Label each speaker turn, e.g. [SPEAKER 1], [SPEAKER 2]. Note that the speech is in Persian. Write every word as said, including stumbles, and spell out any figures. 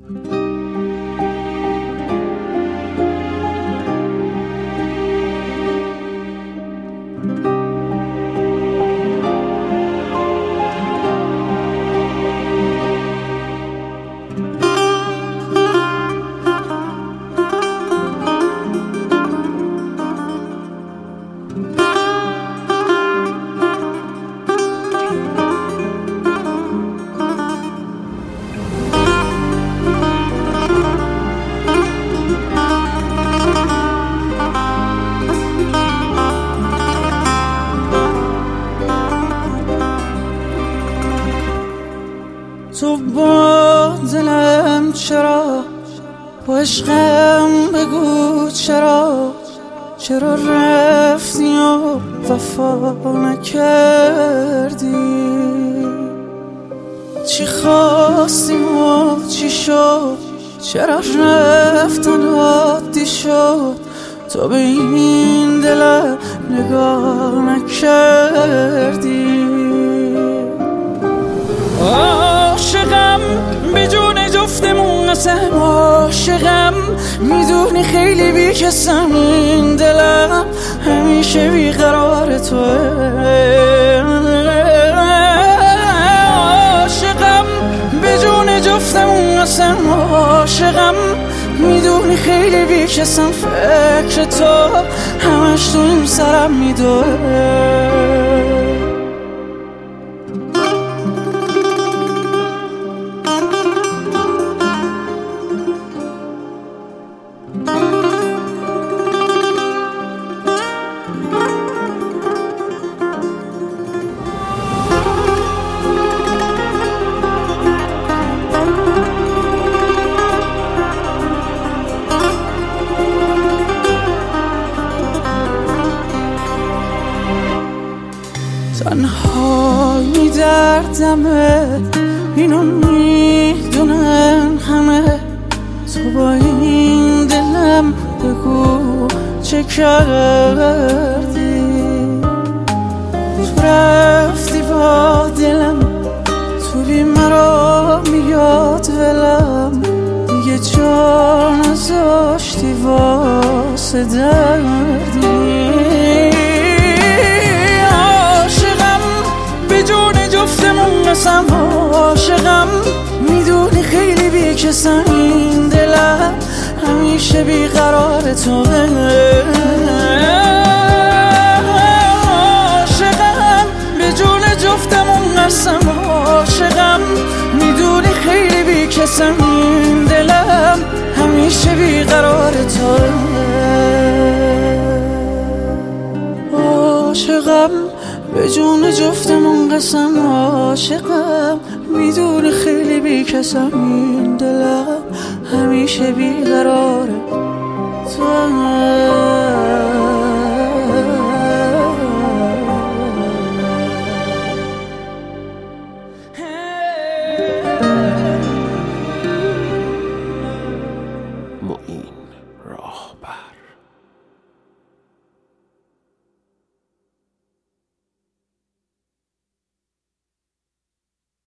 [SPEAKER 1] تو با دلم چرا، با عشقم بگو چرا، چرا رفتی و وفا نکردی؟ چی خواستیم و چی شد، چرا رفتن عادی شد؟ تو به این دلم نگاه نکردی. عاشقم به جون جفتمون قسم، عاشقم میدونی خیلی بیکسم، این دلم همیشه بیقرار توه. عاشقم به جون جفتمون قسم، عاشقم میدونی خیلی بیکسم، فکر تو همش تو این سرم میدوه. تنهایی دردمه، اینو میدونن همه، تو با این دلم بگو چه کردی؟ تو رفتی با دلم، تو بی مرا میاد ولم، دیگه جا نذاشتی واسه دردی. قسم عاشقم میدونی خیلی بیکسم، این دلم همیشه بیقرار توه. عاشقم به جون جفتمون قسم، عاشقم میدونی خیلی بیکسم، این دلم همیشه بیقرار توه. عاشقم به جون جفتمون قسم، عاشقم میدونی خیلی بیکسم، این دلم همیشه بیقراره تو.